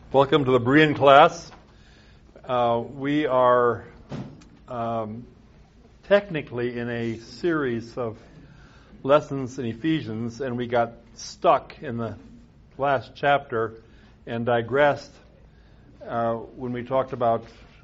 Welcome to the Berean class. We are technically in a series of lessons in Ephesians, and we got stuck in the last chapter and digressed when we talked about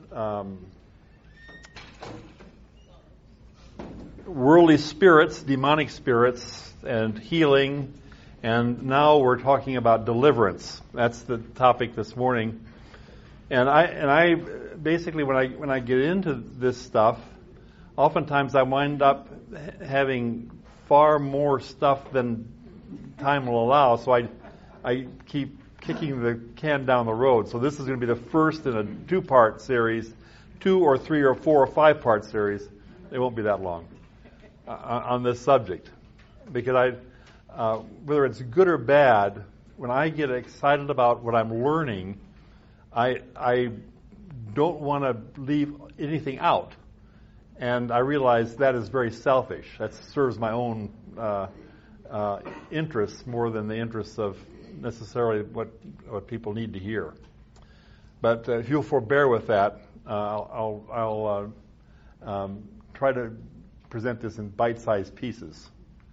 worldly spirits, demonic spirits, and healing. And now we're talking about deliverance. That's the topic this morning. And I basically when I get into this stuff, oftentimes I wind up having far more stuff than time will allow. So I keep kicking the can down the road. So this is going to be the first in a two-part series, 2 or 3 or 4 or 5-part series. It won't be that long on this subject, because whether it's good or bad, when I get excited about what I'm learning, I don't want to leave anything out. And I realize that is very selfish. That serves my own interests more than the interests of necessarily what people need to hear. But if you'll forbear with that, I'll try to present this in bite-sized pieces.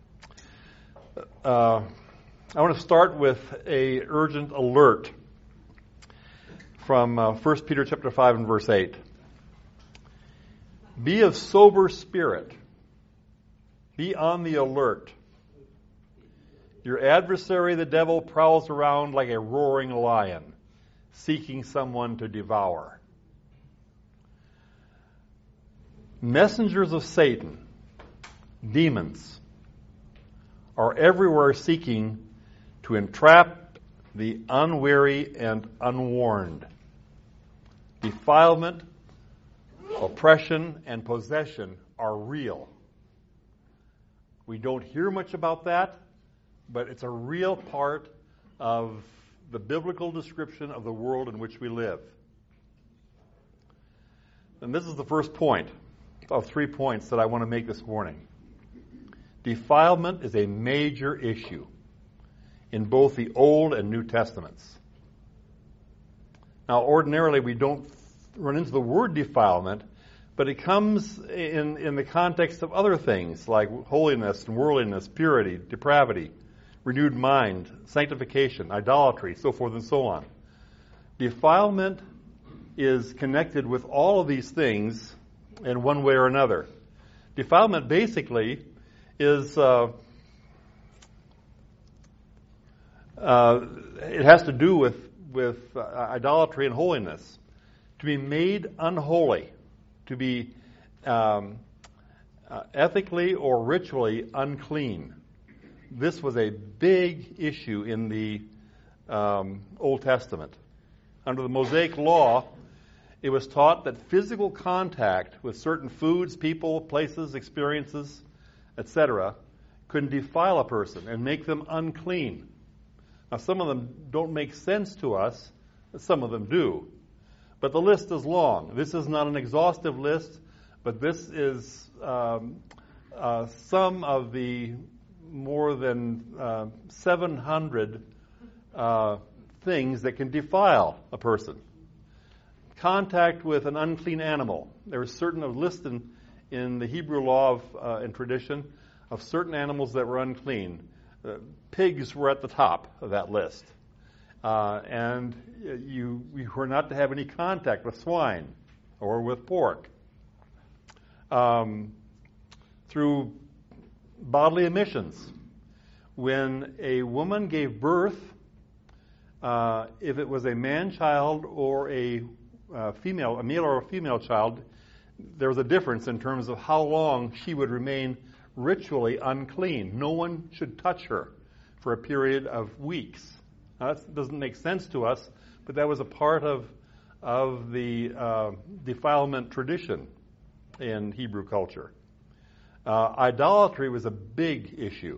I want to start with a urgent alert from 1 Peter chapter 5 and verse 8. Be of sober spirit. Be on the alert. Your adversary, the devil, prowls around like a roaring lion, seeking someone to devour. Messengers of Satan, demons, are everywhere seeking to entrap the unwary and unwarned. Defilement, oppression, and possession are real. We don't hear much about that, but it's a real part of the biblical description of the world in which we live. And this is the first point of 3 points that I want to make this morning. Defilement is a major issue in both the Old and New Testaments. Now, ordinarily, we don't run into the word defilement, but it comes in the context of other things like holiness and worldliness, purity, depravity, renewed mind, sanctification, idolatry, so forth and so on. Defilement is connected with all of these things in one way or another. Defilement basically is it has to do with idolatry and holiness. To be made unholy, to be ethically or ritually unclean. This was a big issue in the Old Testament. Under the Mosaic Law, it was taught that physical contact with certain foods, people, places, experiences, etc., could defile a person and make them unclean. Now, some of them don't make sense to us, but some of them do. But the list is long. This is not an exhaustive list, but this is some of the more than 700 things that can defile a person. Contact with an unclean animal. There is certain list in the Hebrew law and tradition of certain animals that were unclean. Pigs were at the top of that list. And you were not to have any contact with swine or with pork. Through bodily emissions, when a woman gave birth, if it was a man-child or a male or a female child, there was a difference in terms of how long she would remain ritually unclean. No one should touch her for a period of weeks. Now, that doesn't make sense to us, but that was a part of the defilement tradition in Hebrew culture. Idolatry was a big issue.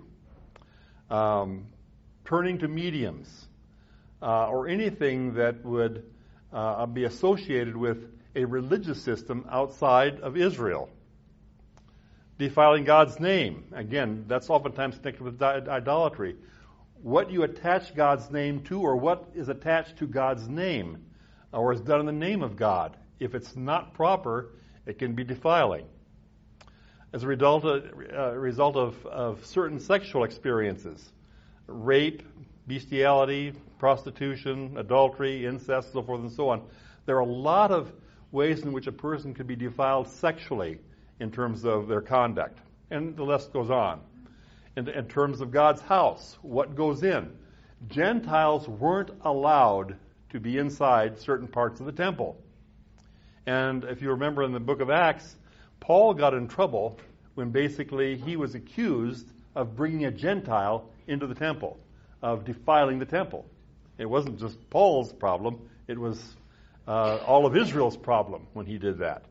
Turning to mediums or anything that would be associated with a religious system outside of Israel. Defiling God's name. Again, that's oftentimes connected with idolatry. what you attach God's name to, or what is attached to God's name, or is done in the name of God. If it's not proper, it can be defiling. As a result of certain sexual experiences, rape, bestiality, prostitution, adultery, incest, so forth and so on, there are a lot of ways in which a person could be defiled sexually in terms of their conduct. And the list goes on. In terms of God's house, what goes in? Gentiles weren't allowed to be inside certain parts of the temple. And if you remember in the book of Acts, Paul got in trouble when basically he was accused of bringing a Gentile into the temple, of defiling the temple. It wasn't just Paul's problem, it was all of Israel's problem when he did that.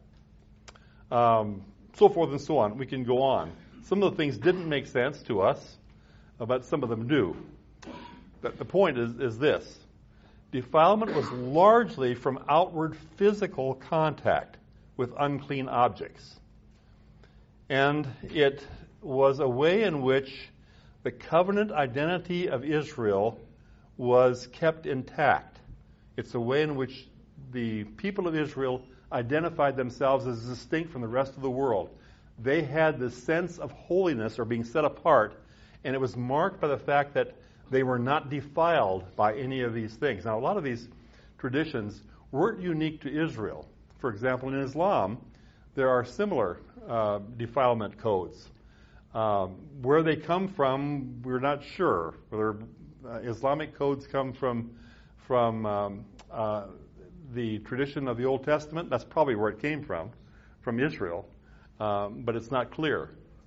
So forth and so on. We can go on. Some of the things didn't make sense to us, but some of them do. But the point is this. Defilement was largely from outward physical contact with unclean objects. And it was a way in which the covenant identity of Israel was kept intact. It's a way in which the people of Israel identified themselves as distinct from the rest of the world. They had this sense of holiness or being set apart, and it was marked by the fact that they were not defiled by any of these things. Now, a lot of these traditions weren't unique to Israel. For example, in Islam, there are similar defilement codes. Where they come from, we're not sure. Whether Islamic codes come from the tradition of the Old Testament, that's probably where it came from Israel. But it's not clear.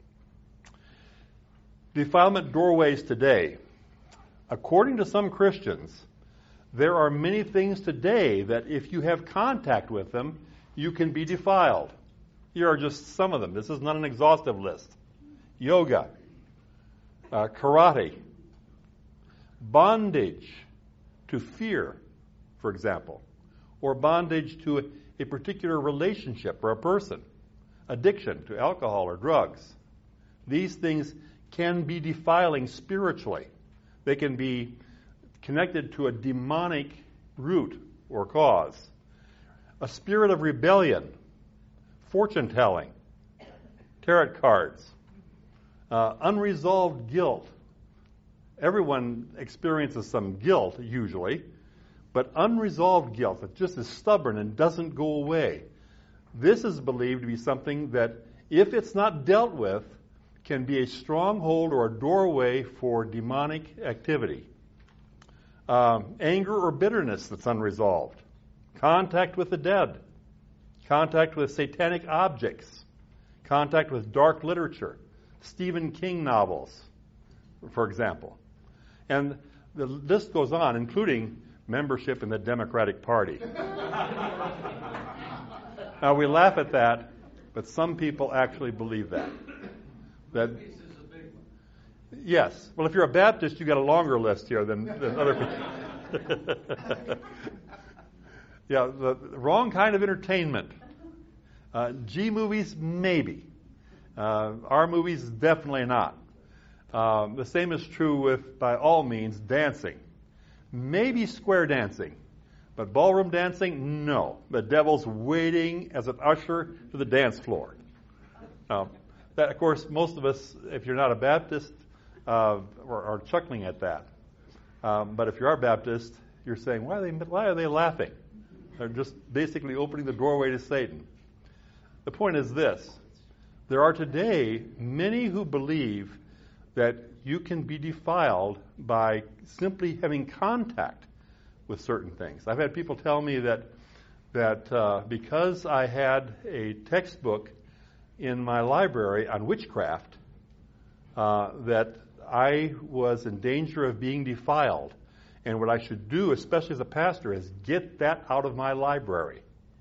Defilement doorways today. According to some Christians, there are many things today that if you have contact with them, you can be defiled. Here are just some of them. This is not an exhaustive list. Yoga, karate, bondage to fear, for example, or bondage to a particular relationship or a person. Addiction to alcohol or drugs. These things can be defiling spiritually. They can be connected to a demonic root or cause. A spirit of rebellion, fortune telling, tarot cards, unresolved guilt. Everyone experiences some guilt usually, but unresolved guilt that just is stubborn and doesn't go away. This is believed to be something that, if it's not dealt with, can be a stronghold or a doorway for demonic activity. Anger or bitterness that's unresolved. Contact with the dead. Contact with satanic objects. Contact with dark literature. Stephen King novels, for example. And the list goes on, including membership in the Democratic Party. Now, we laugh at that, but some people actually believe that. This is a big one. Yes. Well, if you're a Baptist, you got a longer list here than other people. Yeah, the wrong kind of entertainment. G movies, maybe. R movies, definitely not. The same is true with, by all means, dancing. Maybe square dancing. But ballroom dancing, no. The devil's waiting as an usher to the dance floor. That, of course, most of us, if you're not a Baptist, are chuckling at that. But if you are Baptist, you're saying, why are they laughing? They're just basically opening the doorway to Satan. The point is this. There are today many who believe that you can be defiled by simply having contact with certain things. I've had people tell me that because I had a textbook in my library on witchcraft, that I was in danger of being defiled. And what I should do, especially as a pastor, is get that out of my library.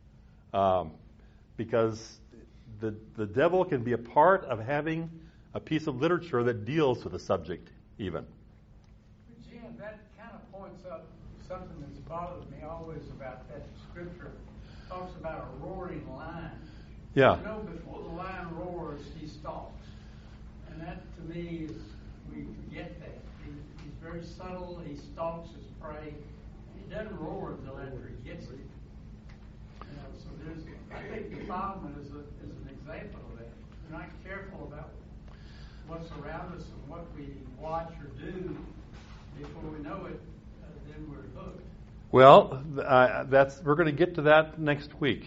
Because the devil can be a part of having a piece of literature that deals with the subject even. Jim, that kind of points up something that's bothered me always about that scripture. It talks about a roaring lion. Yeah. You know, before the lion roars, he stalks. And that, to me, is, we forget that. He's very subtle. He stalks his prey. He doesn't roar until after he gets it. So I think defilement is an example of that. If we're not careful about what's around us and what we watch or do, before we know it, then we're hooked. Well, we're going to get to that next week.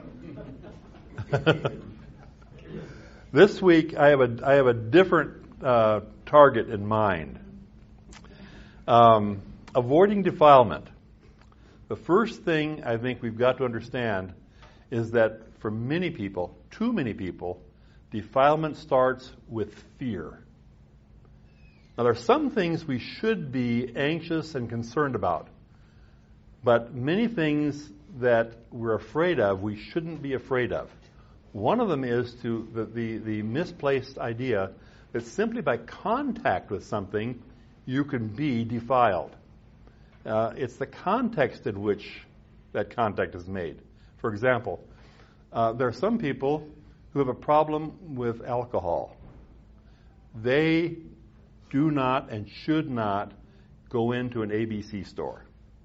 This week, I have a different target in mind. Avoiding defilement. The first thing I think we've got to understand is that for many people, too many people, defilement starts with fear. Now, there are some things we should be anxious and concerned about, but many things that we're afraid of, we shouldn't be afraid of. One of them is the misplaced idea that simply by contact with something, you can be defiled. It's the context in which that contact is made. For example, there are some people who have a problem with alcohol. They do not and should not go into an ABC store.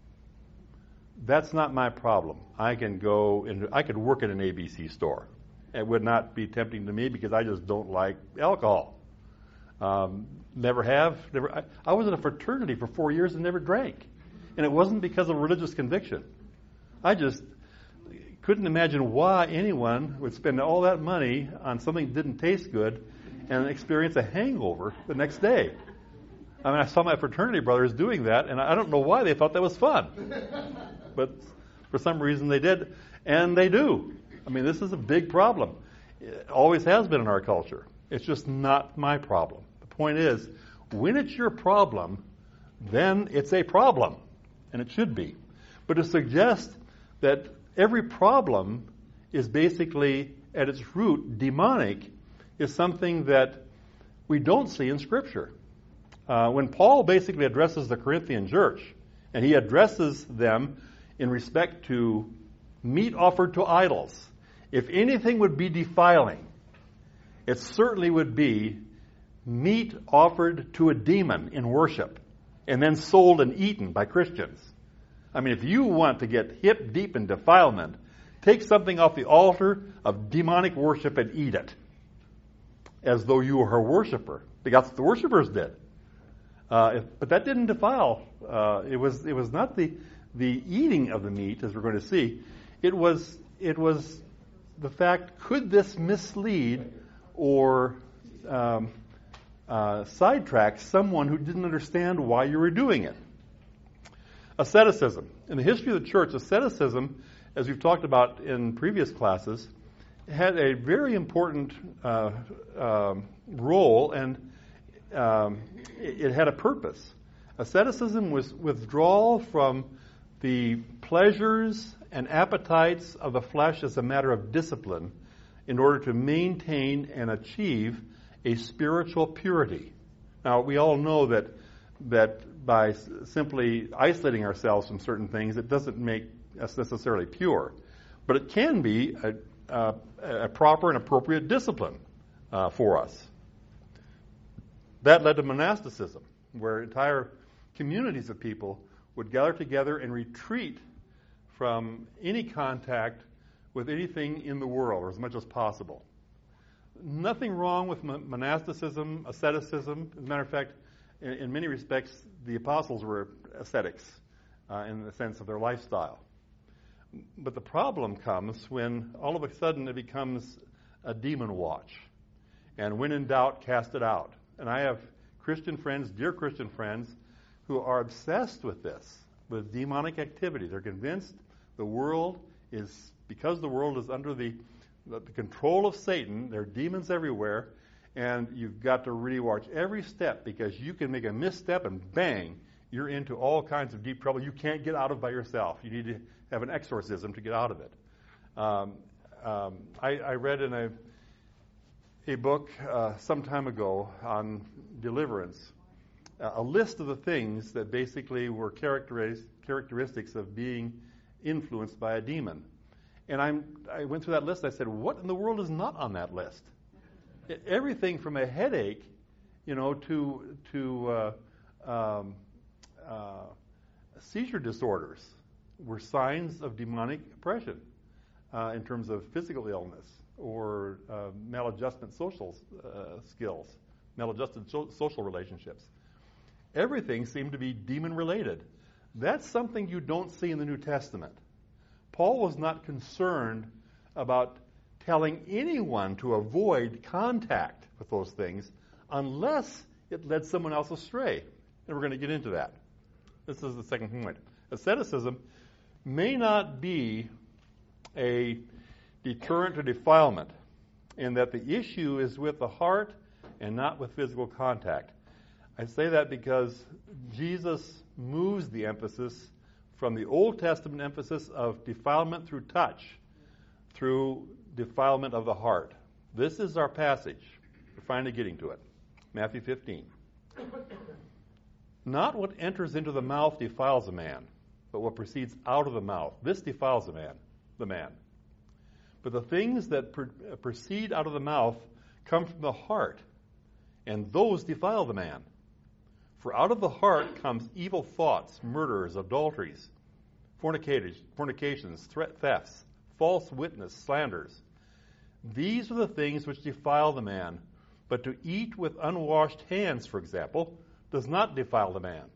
That's not my problem. I could work at an ABC store. It would not be tempting to me because I just don't like alcohol. Never have. I was in a fraternity for 4 years and never drank. And it wasn't because of religious conviction. I just couldn't imagine why anyone would spend all that money on something that didn't taste good and experience a hangover the next day. I mean, I saw my fraternity brothers doing that, and I don't know why they thought that was fun. But for some reason they did, and they do. I mean, this is a big problem. It always has been in our culture. It's just not my problem. The point is, when it's your problem, then it's a problem, and it should be. But to suggest that every problem is basically, at its root, demonic, is something that we don't see in Scripture. When Paul basically addresses the Corinthian church, and he addresses them in respect to meat offered to idols, if anything would be defiling, it certainly would be meat offered to a demon in worship and then sold and eaten by Christians. I mean, if you want to get hip deep in defilement, take something off the altar of demonic worship and eat it as though you were a worshiper. That's what the worshipers did. But that didn't defile. It was not the eating of the meat, as we're going to see. It was the fact, could this mislead or sidetrack someone who didn't understand why you were doing it? Asceticism. In the history of the church, asceticism, as we've talked about in previous classes, had a very important role, and it had a purpose. Asceticism was withdrawal from the pleasures and appetites of the flesh as a matter of discipline in order to maintain and achieve a spiritual purity. Now, we all know that by simply isolating ourselves from certain things, it doesn't make us necessarily pure. But it can be a proper and appropriate discipline for us. That led to monasticism, where entire communities of people would gather together and retreat from any contact with anything in the world, or as much as possible. Nothing wrong with monasticism, asceticism. As a matter of fact, in many respects, the apostles were ascetics in the sense of their lifestyle. But the problem comes when all of a sudden it becomes a demon watch. And when in doubt, cast it out. And I have Christian friends, dear Christian friends, who are obsessed with this, with demonic activity. They're convinced the world is, because the world is under the control of Satan, there are demons everywhere, and you've got to really watch every step, because you can make a misstep and bang, you're into all kinds of deep trouble you can't get out of by yourself. You need to have an exorcism to get out of it. I read in a book some time ago on deliverance, a list of the things that basically were characteristics of being influenced by a demon. And I went through that list. I said, what in the world is not on that list? Everything from a headache, to seizure disorders were signs of demonic oppression in terms of physical illness or maladjusted social skills, maladjusted social relationships. Everything seemed to be demon-related. That's something you don't see in the New Testament. Paul was not concerned about telling anyone to avoid contact with those things unless it led someone else astray. And we're going to get into that. This is the second point. Asceticism may not be a deterrent to defilement, in that the issue is with the heart and not with physical contact. I say that because Jesus moves the emphasis from the Old Testament emphasis of defilement through touch through defilement of the heart. This is our passage. We're finally getting to it. Matthew 15. Not what enters into the mouth defiles a man, but what proceeds out of the mouth. This defiles the man. But the things that proceed out of the mouth come from the heart, and those defile the man. For out of the heart comes evil thoughts, murders, adulteries, fornications, thefts, false witness, slanders. These are the things which defile the man. But to eat with unwashed hands, for example, does not defile the man.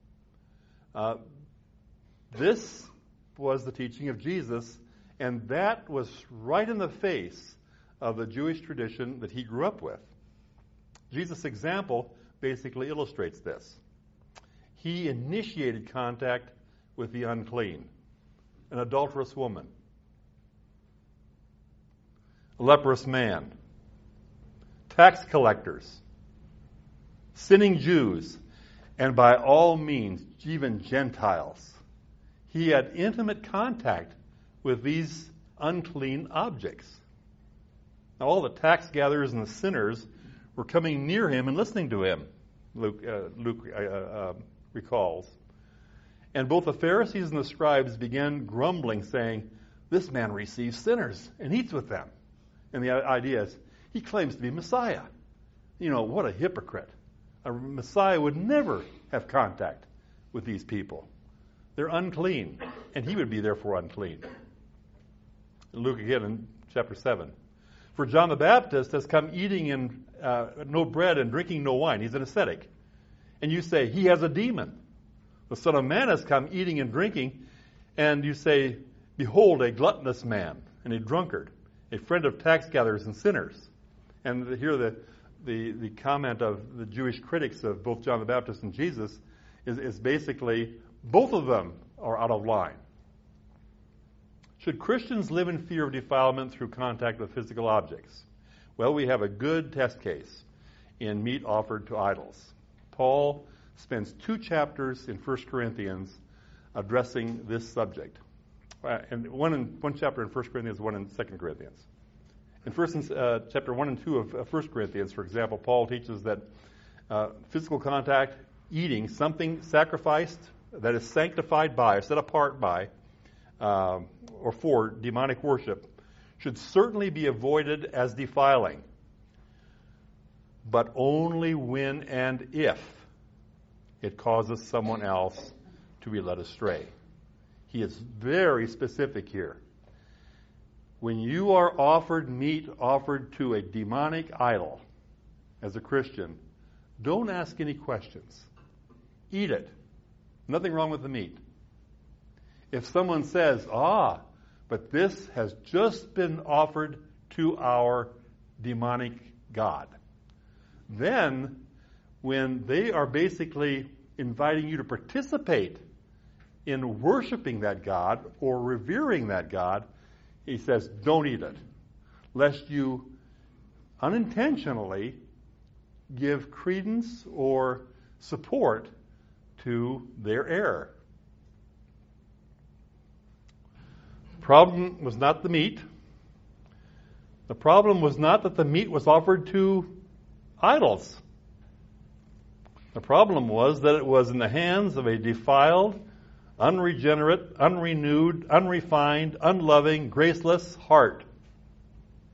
This was the teaching of Jesus, and that was right in the face of the Jewish tradition that he grew up with. Jesus' example basically illustrates this. He initiated contact with the unclean, an adulterous woman, a leprous man, tax collectors, sinning Jews, and by all means, even Gentiles. He had intimate contact with these unclean objects. Now, all the tax gatherers and the sinners were coming near him and listening to him, Luke recalls. And both the Pharisees and the scribes began grumbling, saying, "This man receives sinners and eats with them." And the idea is, he claims to be Messiah. What a hypocrite. A Messiah would never have contact with these people. They're unclean, and he would be therefore unclean. Luke again in chapter 7. For John the Baptist has come eating no bread and drinking no wine. He's an ascetic. And you say, he has a demon. The Son of Man has come eating and drinking, and you say, behold, a gluttonous man and a drunkard, a friend of tax gatherers and sinners. And here the comment of the Jewish critics of both John the Baptist and Jesus is basically both of them are out of line. Should Christians live in fear of defilement through contact with physical objects? Well, we have a good test case in meat offered to idols. Paul spends 2 chapters in 1 Corinthians addressing this subject. And one chapter in 1 Corinthians, one in 2 Corinthians. In chapter 1 and 2 of 1 Corinthians, for example, Paul teaches that physical contact, eating something sacrificed that is sanctified by, or set apart by, or for demonic worship, should certainly be avoided as defiling, but only when and if it causes someone else to be led astray. He is very specific here. When you are offered meat offered to a demonic idol as a Christian, don't ask any questions. Eat it. Nothing wrong with the meat. If someone says, but this has just been offered to our demonic god, then when they are basically inviting you to participate in worshiping that god or revering that god, he says, don't eat it, lest you unintentionally give credence or support to their error. The problem was not the meat. The problem was not that the meat was offered to idols. The problem was that it was in the hands of a defiled, unregenerate, unrenewed, unrefined, unloving, graceless heart.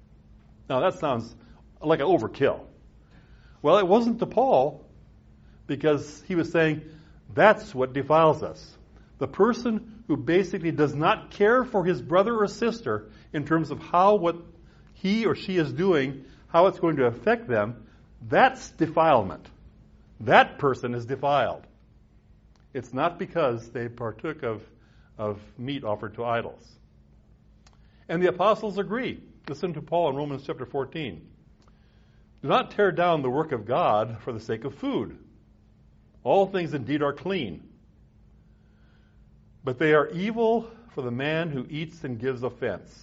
Now that sounds like an overkill. Well, it wasn't to Paul, because he was saying that's what defiles us. The person who basically does not care for his brother or sister in terms of how what he or she is doing, how it's going to affect them, that's defilement. That person is defiled. It's not because they partook of meat offered to idols. And the apostles agree. Listen to Paul in Romans chapter 14. Do not tear down the work of God for the sake of food. All things indeed are clean, but they are evil for the man who eats and gives offense.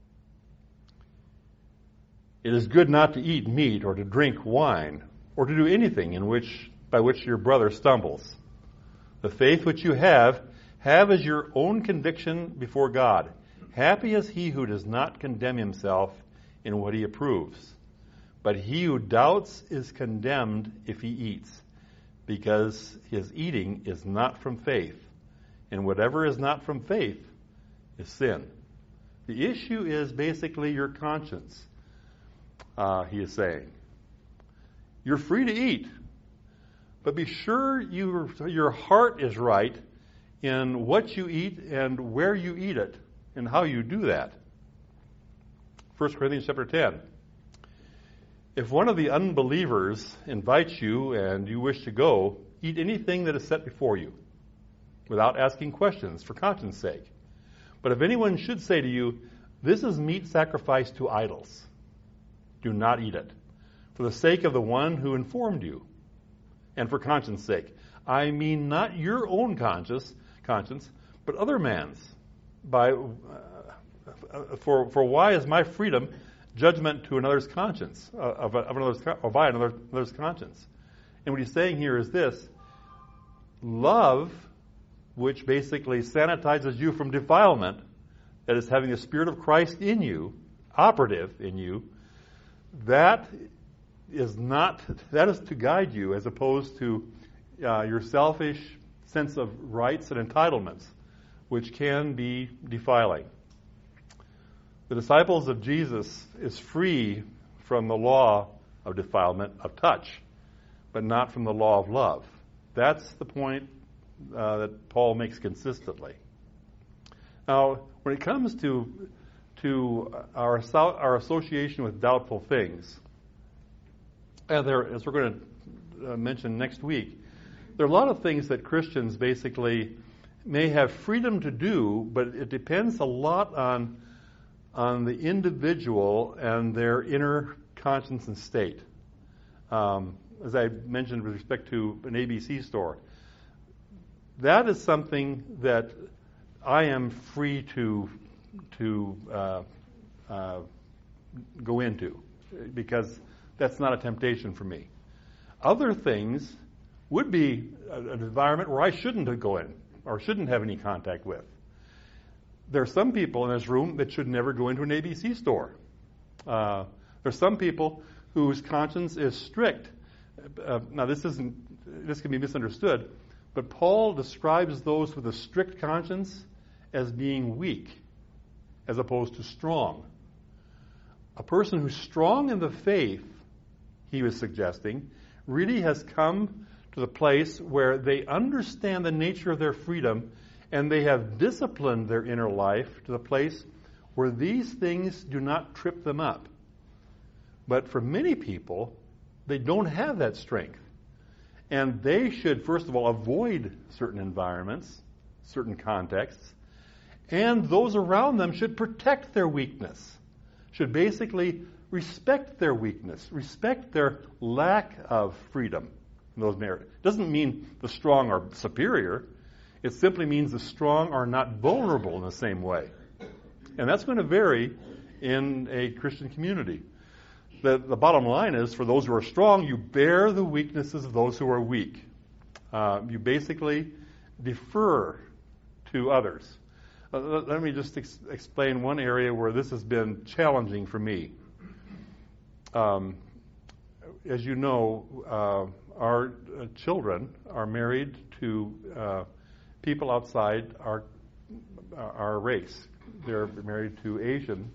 It is good not to eat meat or to drink wine or to do anything by which your brother stumbles. The faith which you have as your own conviction before God. Happy is he who does not condemn himself in what he approves. But he who doubts is condemned if he eats, because his eating is not from faith. And whatever is not from faith is sin. The issue is basically your conscience, he is saying. You're free to eat, but be sure your heart is right in what you eat and where you eat it and how you do that. 1 Corinthians chapter 10. If one of the unbelievers invites you and you wish to go, eat anything that is set before you, without asking questions for conscience sake. But if anyone should say to you, this is meat sacrificed to idols, do not eat it, for the sake of the one who informed you, and for conscience sake. I mean not your own conscience, but other man's. For why is my freedom judgment to another's conscience, by another's conscience? And what he's saying here is this: love, which basically sanitizes you from defilement, that is having the Spirit of Christ in you, operative in you, that is to guide you, as opposed to your selfish sense of rights and entitlements, which can be defiling. The disciples of Jesus is free from the law of defilement of touch, but not from the law of love. That's the point that Paul makes consistently. Now, when it comes to our association with doubtful things, as we're going to mention next week, there are a lot of things that Christians basically may have freedom to do, but it depends a lot on the individual and their inner conscience and state. As I mentioned with respect to an ABC store, that is something that I am free to go into, because that's not a temptation for me. Other things would be an environment where I shouldn't go in or shouldn't have any contact with. There are some people in this room that should never go into an ABC store. There's some people whose conscience is strict. Now, this can be misunderstood, but Paul describes those with a strict conscience as being weak, as opposed to strong. A person who's strong in the faith, he was suggesting, really has come to the place where they understand the nature of their freedom, and they have disciplined their inner life to the place where these things do not trip them up. But for many people, they don't have that strength. And they should, first of all, avoid certain environments, certain contexts, and those around them should protect their weakness, should basically respect their weakness, respect their lack of freedom in those areas. It doesn't mean the strong are superior. It simply means the strong are not vulnerable in the same way. And that's going to vary in a Christian community. The bottom line is, for those who are strong, you bear the weaknesses of those who are weak. You basically defer to others. Let me just explain one area where this has been challenging for me. As you know, our children are married to people outside our race. They're married to Asian.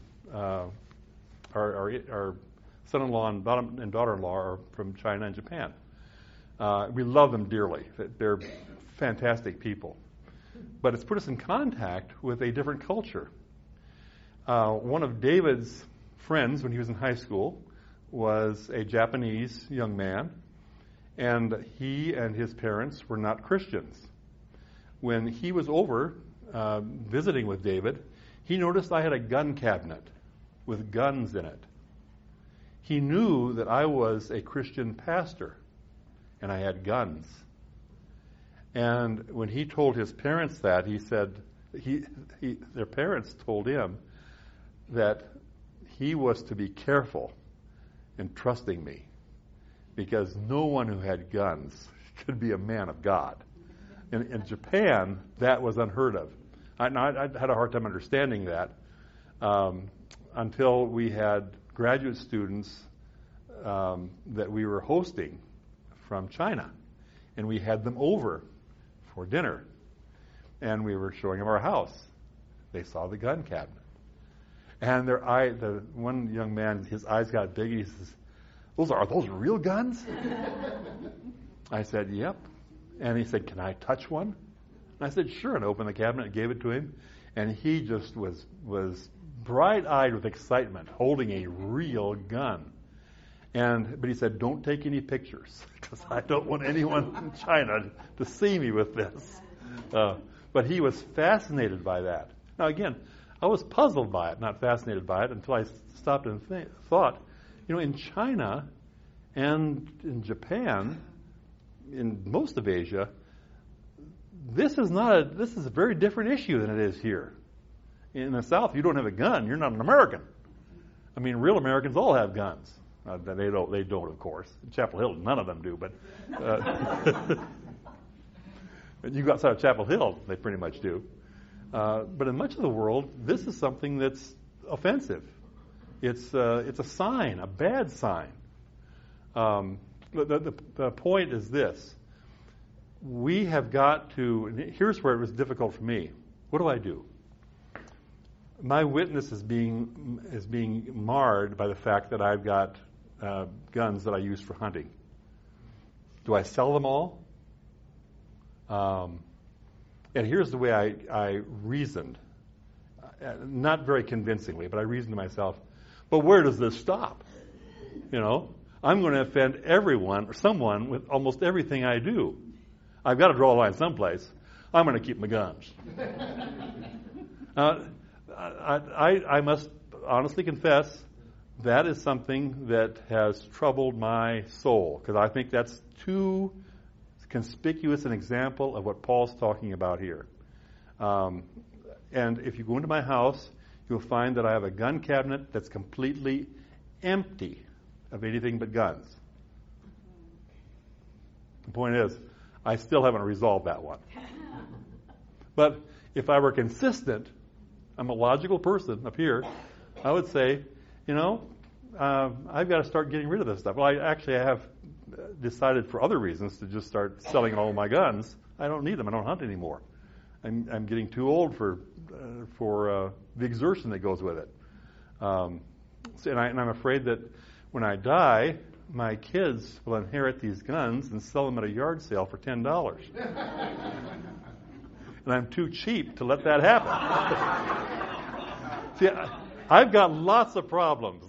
Our son-in-law and daughter-in-law are from China and Japan. We love them dearly. They're fantastic people. But it's put us in contact with a different culture. One of David's friends when he was in high school was a Japanese young man, and he and his parents were not Christians. When he was over visiting with David, he noticed I had a gun cabinet with guns in it. He knew that I was a Christian pastor, and I had guns. And when he told his parents that, he said, their parents told him that he was to be careful in trusting me, because no one who had guns could be a man of God. In Japan, that was unheard of. I had a hard time understanding that until we had graduate students that we were hosting from China, and we had them over for dinner, and we were showing them our house. They saw the gun cabinet, and the one young man, his eyes got big. He says, "Are those real guns?" I said, "Yep." And he said, "Can I touch one?" And I said, "Sure." And I opened the cabinet and gave it to him, and he just was bright-eyed with excitement, holding a real gun. But he said, "Don't take any pictures, because I don't want anyone in China to see me with this." But he was fascinated by that. Now, again, I was puzzled by it, not fascinated by it, until I stopped and thought, in China and in Japan, in most of Asia, this is a very different issue than it is here. In the South, if you don't have a gun, you're not an American. I mean, real Americans all have guns. They don't, of course. In Chapel Hill, none of them do, but you go outside of Chapel Hill, they pretty much do. But in much of the world, this is something that's offensive. It's a sign, a bad sign. The point is this: we have got to. Here's where it was difficult for me. What do? My witness is being marred by the fact that I've got guns that I use for hunting. Do I sell them all? And here's the way I reasoned, not very convincingly, but I reasoned to myself, but where does this stop? I'm going to offend everyone or someone with almost everything I do. I've got to draw a line someplace. I'm going to keep my guns. I must honestly confess that is something that has troubled my soul, because I think that's too conspicuous an example of what Paul's talking about here. And if you go into my house, you'll find that I have a gun cabinet that's completely empty of anything but guns. The point is, I still haven't resolved that one. But if I were consistent, I'm a logical person up here, I would say, I've got to start getting rid of this stuff. Well, I have decided for other reasons to just start selling all my guns. I don't need them. I don't hunt anymore. I'm getting too old for the exertion that goes with it. And I'm afraid that when I die, my kids will inherit these guns and sell them at a yard sale for $10. And I'm too cheap to let that happen. See, I've got lots of problems.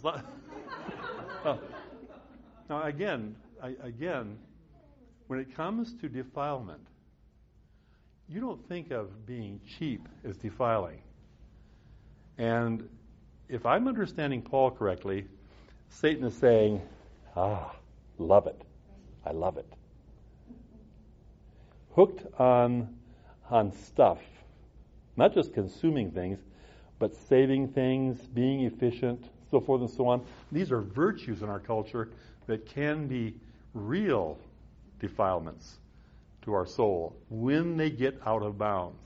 Now, again, when it comes to defilement, you don't think of being cheap as defiling. And if I'm understanding Paul correctly, Satan is saying, love it. I love it. Hooked on stuff, not just consuming things, but saving things, being efficient, so forth and so on. These are virtues in our culture that can be real defilements to our soul when they get out of bounds.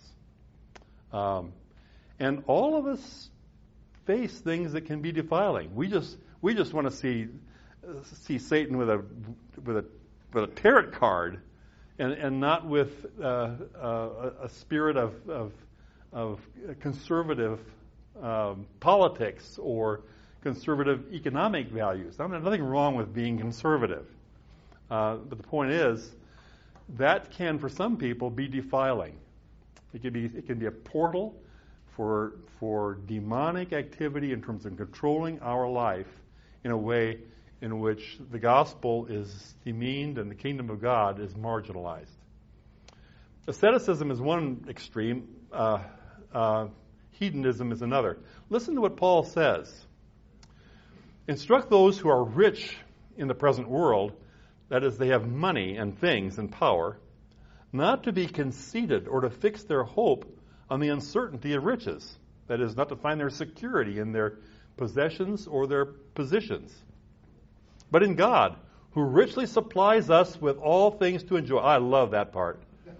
And all of us face things that can be defiling. We just want to see Satan with a tarot card, and not with a spirit of conservative politics or conservative economic values. There's nothing wrong with being conservative, But the point is, that can, for some people, be defiling. It can be a portal for demonic activity in terms of controlling our life in a way in which the gospel is demeaned and the kingdom of God is marginalized. Asceticism is one extreme. Hedonism is another. Listen to what Paul says. Instruct those who are rich in the present world, that is, they have money and things and power, not to be conceited or to fix their hope on the uncertainty of riches. That is, not to find their security in their possessions or their positions, but in God, who richly supplies us with all things to enjoy. I love that part.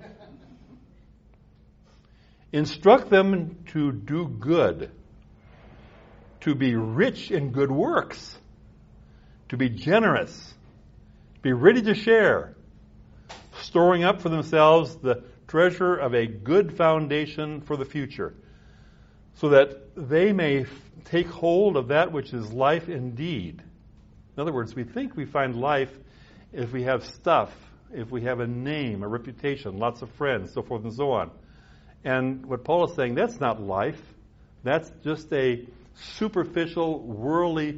Instruct them to do good, to be rich in good works, to be generous, be ready to share, storing up for themselves the treasure of a good foundation for the future, so that they may take hold of that which is life indeed. In other words, we think we find life if we have stuff, if we have a name, a reputation, lots of friends, so forth and so on. And what Paul is saying, that's not life. That's just a superficial, worldly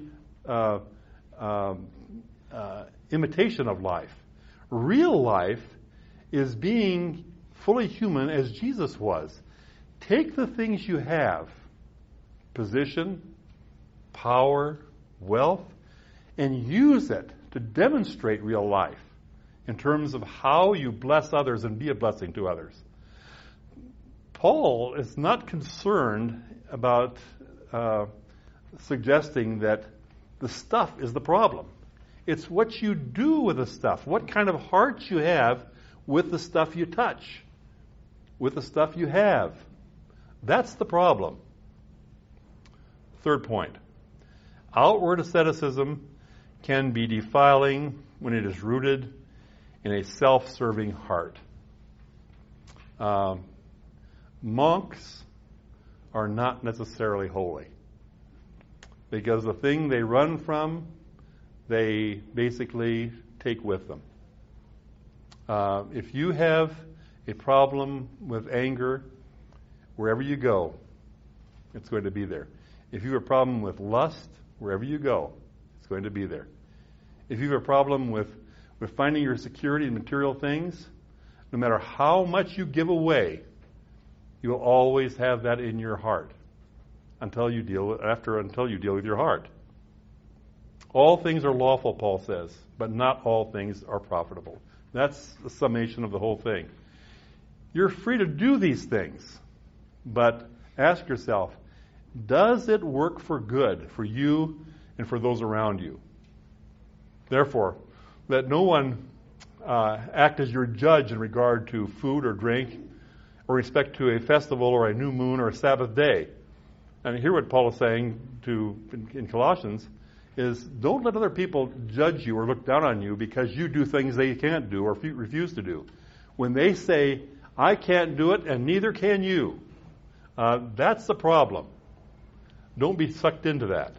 imitation of life. Real life is being fully human as Jesus was. Take the things you have, position, power, wealth, and use it to demonstrate real life in terms of how you bless others and be a blessing to others. Paul is not concerned about suggesting that the stuff is the problem. It's what you do with the stuff, what kind of heart you have with the stuff you touch, with the stuff you have. That's the problem. Third point. Outward asceticism can be defiling when it is rooted in a self-serving heart. Monks are not necessarily holy, because the thing they run from, they basically take with them. If you have a problem with anger, wherever you go, it's going to be there. If you have a problem with lust, wherever you go, it's going to be there. If you have a problem with finding your security in material things, no matter how much you give away, you will always have that in your heart until you deal with your heart. All things are lawful, Paul says, but not all things are profitable. That's the summation of the whole thing. You're free to do these things, but ask yourself, does it work for good for you and for those around you? Therefore, let no one act as your judge in regard to food or drink, or respect to a festival or a new moon or a Sabbath day. And here what Paul is saying in Colossians is, don't let other people judge you or look down on you because you do things they can't do or refuse to do. When they say, I can't do it and neither can you, that's the problem. Don't be sucked into that.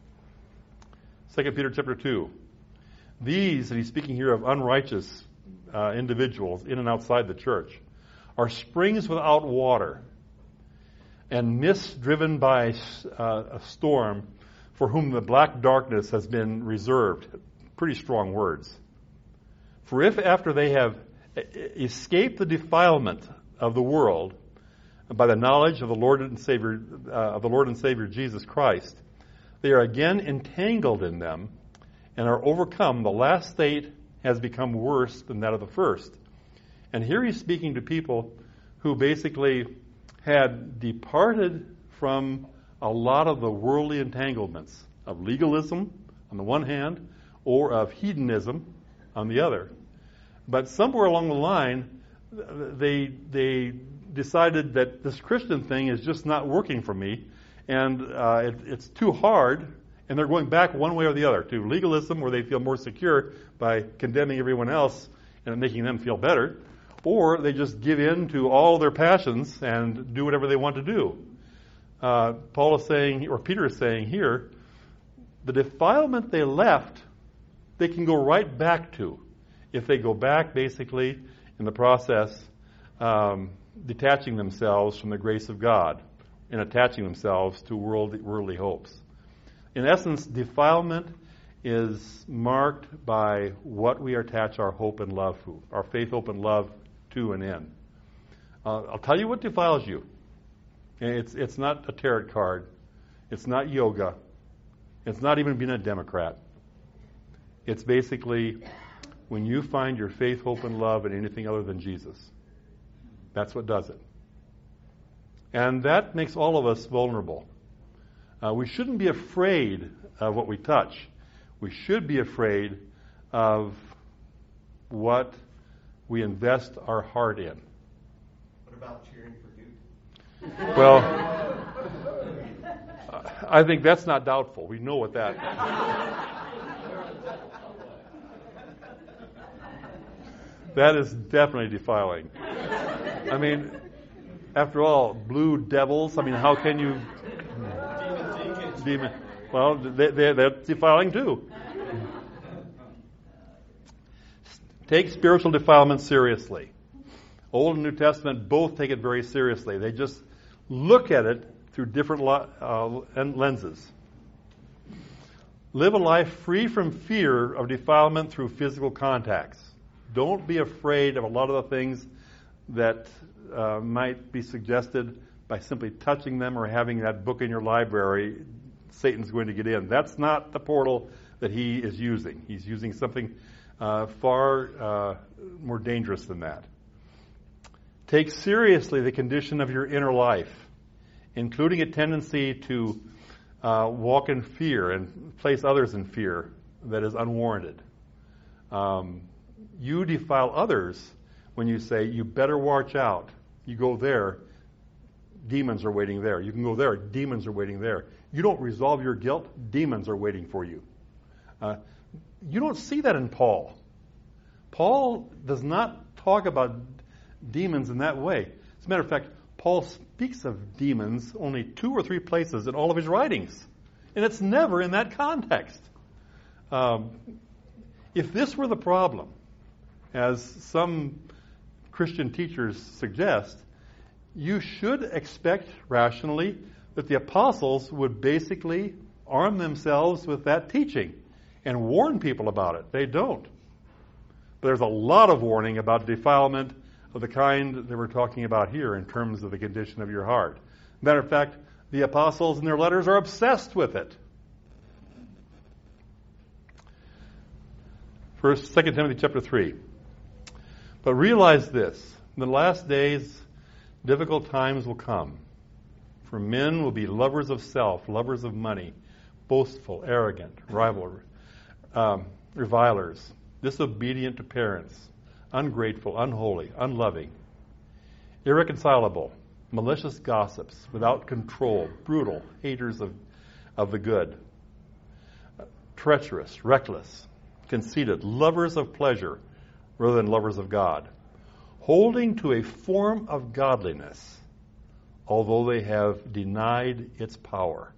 2 Peter chapter 2. These, and he's speaking here of unrighteous individuals in and outside the church, are springs without water and mists driven by a storm, for whom the black darkness has been reserved. Pretty strong words. For if after they have escaped the defilement of the world by the knowledge of the Lord and Savior Jesus Christ, they are again entangled in them and are overcome, the last state has become worse than that of the first. And here he's speaking to people who basically had departed from a lot of the worldly entanglements of legalism on the one hand, or of hedonism on the other. But somewhere along the line, they decided that this Christian thing is just not working for me, and it's too hard, and they're going back one way or the other to legalism, where they feel more secure by condemning everyone else and making them feel better, or they just give in to all their passions and do whatever they want to do. Paul is saying, or Peter is saying here, the defilement they left, they can go right back to if they go back, basically, in the process, detaching themselves from the grace of God and attaching themselves to worldly hopes. In essence, defilement is marked by what we attach our hope and love to, our faith, hope, and love to and in. I'll tell you what defiles you. It's not a tarot card. It's not yoga. It's not even being a Democrat. It's basically when you find your faith, hope, and love in anything other than Jesus. That's what does it. And that makes all of us vulnerable. We shouldn't be afraid of what we touch. We should be afraid of what we invest our heart in. What about cheering for Duke? Well, I think that's not doubtful. We know what that. That is definitely defiling. I mean, after all, Blue Devils. I mean, how can you? Demon. Well, they're defiling too. Take spiritual defilement seriously. Old and New Testament both take it very seriously. They just look at it through different lenses. Live a life free from fear of defilement through physical contacts. Don't be afraid of a lot of the things that might be suggested by simply touching them or having that book in your library. Satan's going to get in. That's not the portal that he is using. He's using something far more dangerous than that. Take seriously the condition of your inner life, including a tendency to walk in fear and place others in fear that is unwarranted. You defile others when you say, you better watch out. You go there, demons are waiting there. You can go there, demons are waiting there. You don't resolve your guilt, demons are waiting for you. You don't see that in Paul. Paul does not talk about demons in that way. As a matter of fact, Paul speaks of demons only 2 or 3 places in all of his writings. And it's never in that context. If this were the problem, as some Christian teachers suggest, you should expect rationally that the apostles would basically arm themselves with that teaching and warn people about it. They don't. But there's a lot of warning about defilement of the kind that we're talking about here in terms of the condition of your heart. Matter of fact, the apostles in their letters are obsessed with it. 2 Timothy chapter 3. But realize this, in the last days, difficult times will come. For men will be lovers of self, lovers of money, boastful, arrogant, revilers, disobedient to parents, ungrateful, unholy, unloving, irreconcilable, malicious gossips, without control, brutal, haters of the good, treacherous, reckless, conceited, lovers of pleasure rather than lovers of God, holding to a form of godliness, although they have denied its power.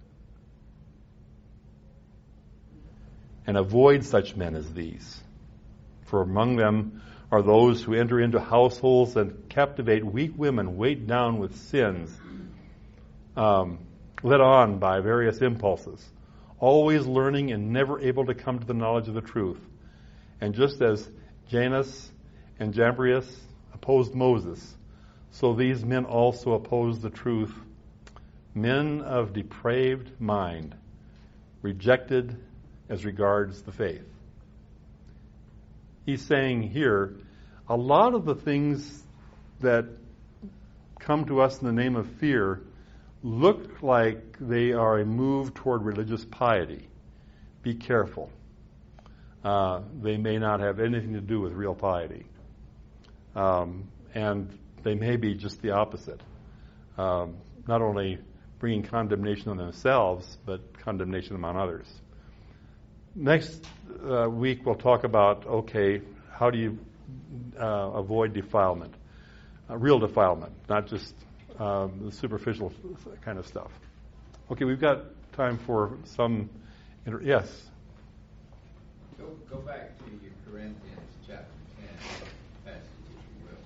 And avoid such men as these, for among them are those who enter into households and captivate weak women, weighed down with sins, led on by various impulses, always learning and never able to come to the knowledge of the truth. And just as Janus and Jambres opposed Moses, so these men also oppose the truth. Men of depraved mind, rejected as regards the faith. He's saying here, a lot of the things that come to us in the name of fear look like they are a move toward religious piety. Be careful. They may not have anything to do with real piety. And they may be just the opposite. Not only bringing condemnation on themselves, but condemnation among others. Next week we'll talk about, how do you avoid defilement? Real defilement, not just the superficial kind of stuff. Okay, we've got time for some... Yes? Go back to your Corinthians chapter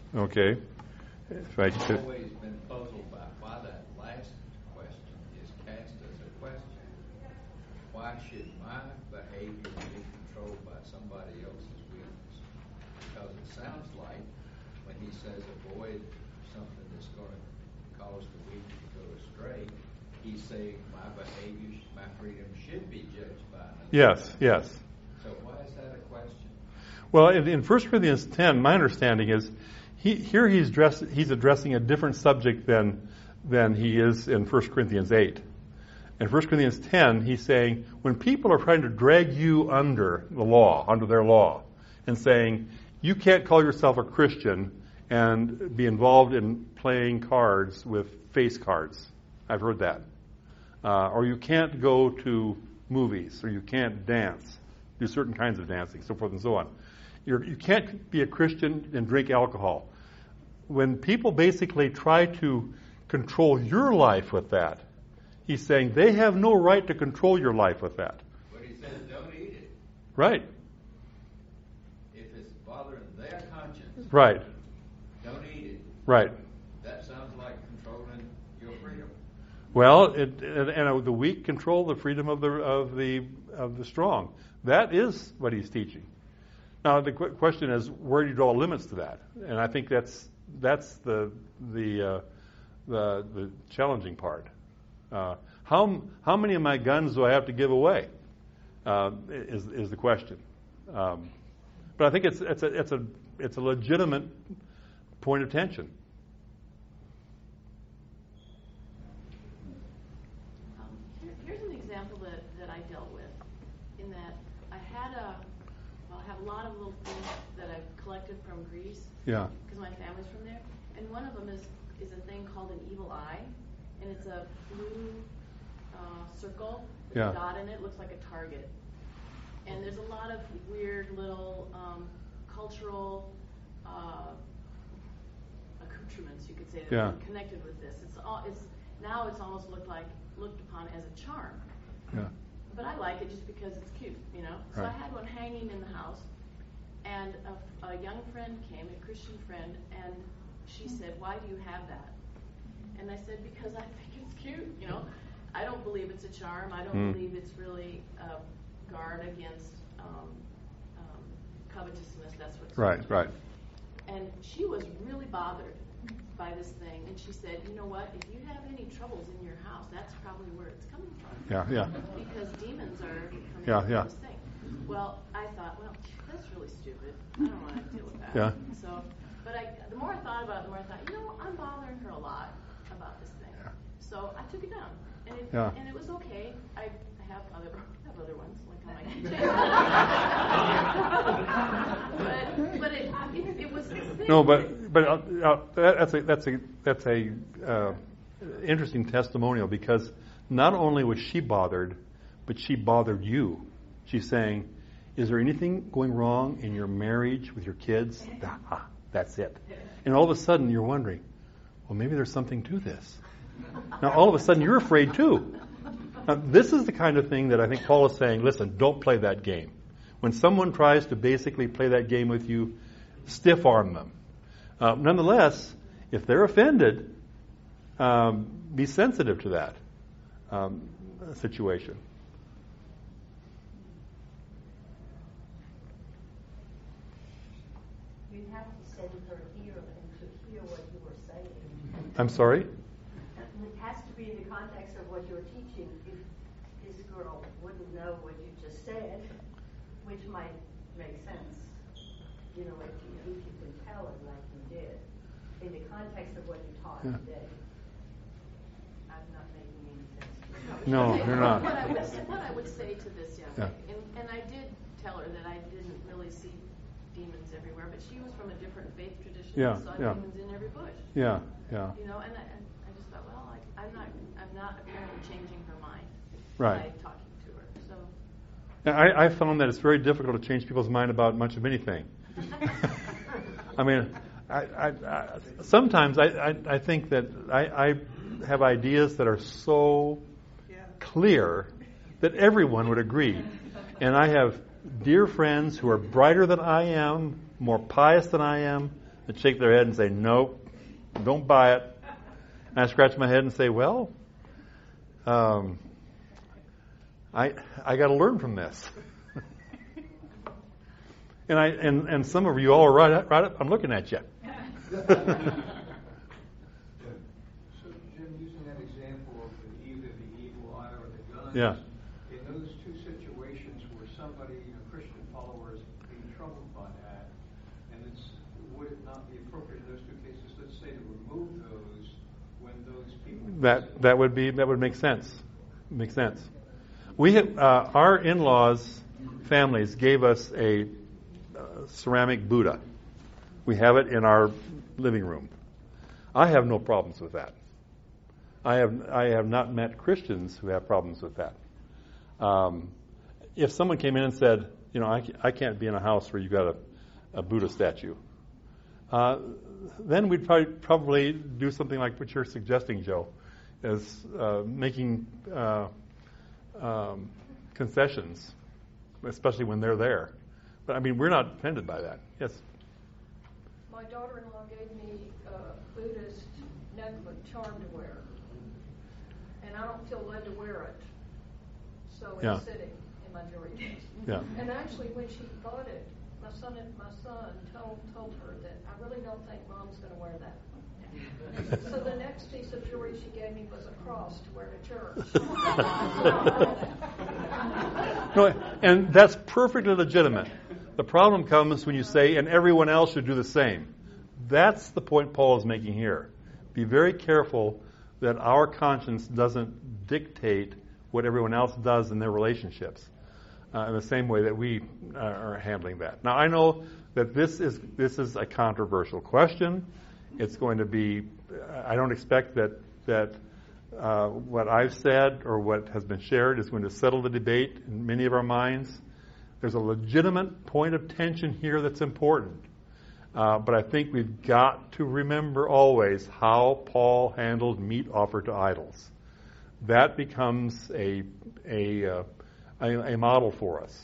Okay. I've always been puzzled by why that last question is cast as a question. Why should my behavior be controlled by somebody else's whims? Because it sounds like when he says avoid something that's going to cause the weak to go astray, he's saying my behavior, my freedom should be judged by another. Yes. So why is that a question? Well, in 1 Corinthians 10, my understanding is he's addressing a different subject than he is in 1 Corinthians 8. In 1 Corinthians 10, he's saying when people are trying to drag you under the law, under their law, and saying you can't call yourself a Christian and be involved in playing cards with face cards. I've heard that. Or you can't go to movies, or you can't dance, do certain kinds of dancing, so forth and so on. You can't be a Christian and drink alcohol. When people basically try to control your life with that, he's saying they have no right to control your life with that. But he says don't eat it. Right. If it's bothering their conscience, Right. don't eat it. Right. That sounds like controlling your freedom. Well, and the weak control the freedom of the strong. That is what he's teaching. Now the question is, where do you draw limits to that? And I think that's the challenging part. How many of my guns do I have to give away? Is the question. But I think it's a legitimate point of tension. Here's an example that I dealt with, in that I have a lot of little things that I've collected from Greece. Yeah. Because my family's from there, and one of them is a thing called an evil eye, and it's a blue circle with Yeah. a dot in it. Looks like a target. And there's a lot of weird little cultural accoutrements, you could say, that Yeah. are connected with this. It's almost looked upon as a charm. Yeah. But I like it just because it's cute, you know. So Right. I had one hanging in the house, and a young friend came, a Christian friend, and she said, "Why do you have that?" And I said, "Because I think it's cute, you know. I don't believe it's a charm. I don't believe it's really a guard against covetousness." That's what's Right. And she was really bothered by this thing, and she said, "You know what? If you have any troubles in your house, that's probably where it's coming from." Yeah. Because demons are coming Yeah, from yeah. this thing. Well, I thought, that's really stupid. I don't want to deal with that. Yeah. So, but the more I thought about it, the more I thought, I'm bothering her a lot about this thing. Yeah. So I took it down, and it was okay. I have other ones like on my keychain. but it was this thing. No, but that's a interesting testimonial, because not only was she bothered, but she bothered you. She's saying, "Is there anything going wrong in your marriage with your kids?" That's it. And all of a sudden you're wondering, well, maybe there's something to this. Now all of a sudden you're afraid too. Now, this is the kind of thing that I think Paul is saying, listen, don't play that game. When someone tries to basically play that game with you, stiff arm them. Nonetheless, if they're offended, be sensitive to that situation. You have to send her here and to hear what you were saying. I'm sorry? It has to be in the context of what you're teaching. If this girl wouldn't know what you just said, which might make sense, if you can tell it like you did, in the context of what you taught today. I'm not making any sense. No, you're not. What I would say to this young lady, and I did tell her that I didn't really see demons everywhere, but she was from a different faith tradition and saw demons in every bush. Yeah. And I just thought, well, I'm not apparently changing her mind Right. by talking to her. So I found that it's very difficult to change people's mind about much of anything. I mean, sometimes I think that I have ideas that are so clear that everyone would agree. And I have dear friends who are brighter than I am, more pious than I am, that shake their head and say, nope, don't buy it. And I scratch my head and say, well, I got to learn from this. And some of you all are right up. I'm looking at you. So, Jim, using that example of either the evil eye or the gun, Yeah. in those two situations where somebody, Christian followers, being troubled by that, and would it not be appropriate in those two cases, let's say, to remove those when those people? That would make sense. Makes sense. We have our in-laws' families gave us a ceramic Buddha. We have it in our living room. I have no problems with that. I have not met Christians who have problems with that. If someone came in and said, I can't be in a house where you've got a Buddha statue, then we'd probably do something like what you're suggesting, Joe, is making concessions, especially when they're there. But I mean, we're not offended by that. Yes. My daughter-in-law gave me a Buddhist necklet charm to wear, and I don't feel led to wear it, so it's sitting in my jewelry case. Yeah. And actually, when she bought it, my son told her that I really don't think Mom's going to wear that. So the next piece of jewelry she gave me was a cross to wear to church. No, and that's perfectly legitimate. The problem comes when you say, and everyone else should do the same. That's the point Paul is making here. Be very careful that our conscience doesn't dictate what everyone else does in their relationships in the same way that we are handling that. Now, I know that this is a controversial question. It's going to be, I don't expect that what I've said or what has been shared is going to settle the debate in many of our minds. There's a legitimate point of tension here that's important. But I think we've got to remember always how Paul handled meat offered to idols. That becomes a model for us.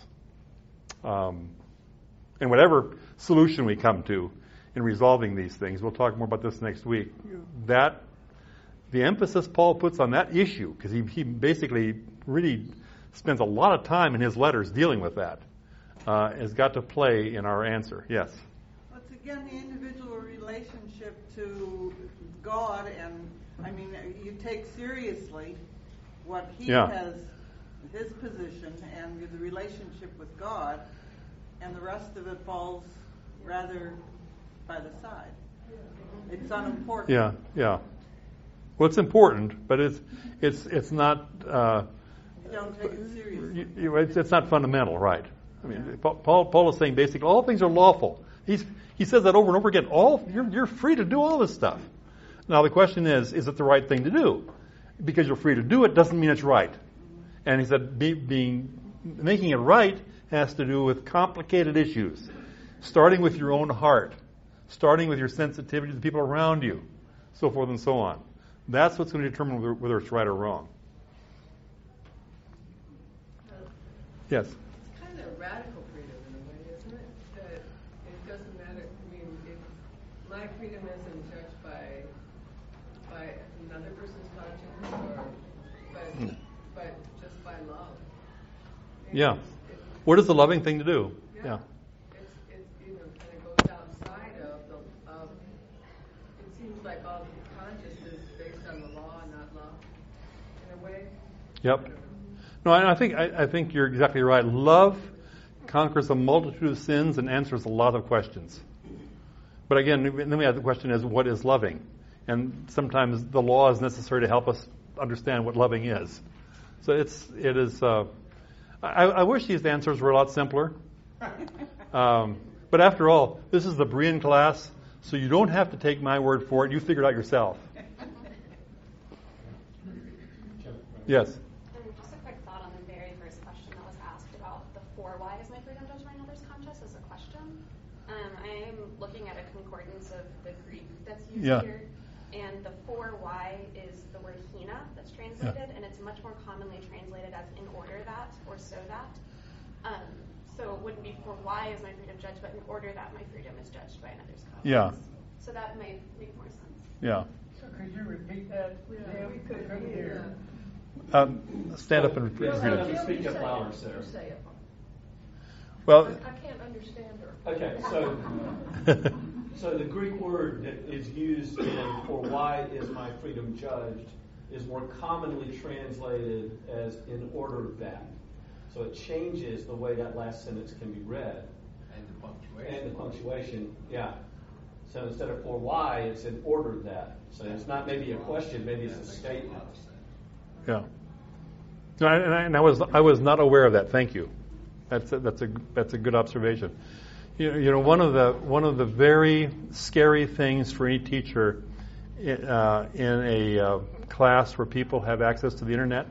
And whatever solution we come to in resolving these things, we'll talk more about this next week, that the emphasis Paul puts on that issue, because he basically really spends a lot of time in his letters dealing with that, has got to play in our answer. Yes? Well, it's again the individual relationship to God, and I mean, you take seriously what he has, his position, and the relationship with God, and the rest of it falls rather by the side. It's unimportant. Yeah. Well, it's important, but it's not. You don't take it seriously. It's not fundamental, right? I mean, Paul is saying basically all things are lawful. He says that over and over again. You're free to do all this stuff. Now the question is it the right thing to do? Because you're free to do it doesn't mean it's right. And he said making it right has to do with complicated issues, starting with your own heart, starting with your sensitivity to the people around you, so forth and so on. That's what's going to determine whether it's right or wrong. Yes? It's kind of radical freedom in a way, isn't it? That it doesn't matter. I mean, if my freedom isn't judged by another person's conscience, but just by love. Yeah. What is the loving thing to do? Yeah. It's kind of goes outside of it seems like all the conscience is based on the law, not love, in a way. Yep. No, I think you're exactly right. Love conquers a multitude of sins and answers a lot of questions. But again, then we have the question is, what is loving? And sometimes the law is necessary to help us understand what loving is. So it is. I wish these answers were a lot simpler. But after all, this is the Berean class, so you don't have to take my word for it. You figure it out yourself. Yes. Just a quick thought on the very first question that was asked about the why is my freedom judged by another's conscience as a question. I am looking at a concordance of the Greek that's used here, and the why is the word hina that's translated, and it's much more commonly translated as in order that or so that. So it wouldn't be for why is my freedom judged, but in order that my freedom is judged by another's cause. Yeah. So that might make more sense. Yeah. So could you repeat that? Yeah, we could hear. Stand up and repeat Well, it. you speak up louder, Sarah. You say it. Well, I can't understand her. Okay, so the Greek word that is used in "for why is my freedom judged" is more commonly translated as "in order that." So it changes the way that last sentence can be read. And the punctuation, yeah. So instead of "for why," it's "in order that." So it's not maybe a question, maybe it's a statement. yeah. No, and I was not aware of that. Thank you. That's a good observation. You know, one of the very scary things for any teacher in a class where people have access to the internet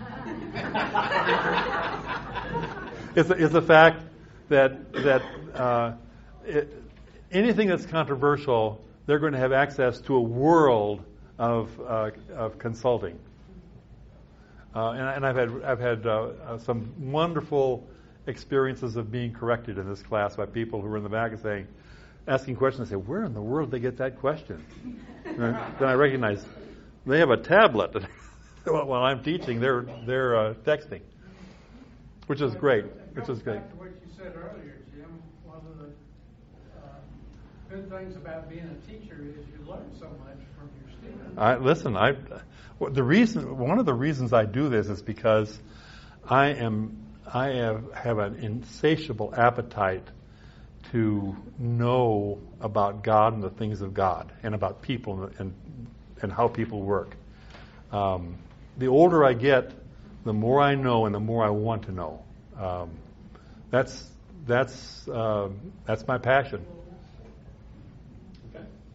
is the fact that anything that's controversial, they're going to have access to a world of consulting. And I've had some wonderful experiences of being corrected in this class by people who were in the back and asking questions. I say, where in the world did they get that question? And then I recognize they have a tablet. While I'm teaching, they're texting, which is great. Which is great. Back to what you said earlier, Jim. One of the good things about being a teacher is you learn so much from your students. One of the reasons I do this is because I have an insatiable appetite to know about God and the things of God, and about people and how people work. The older I get, the more I know and the more I want to know. That's my passion.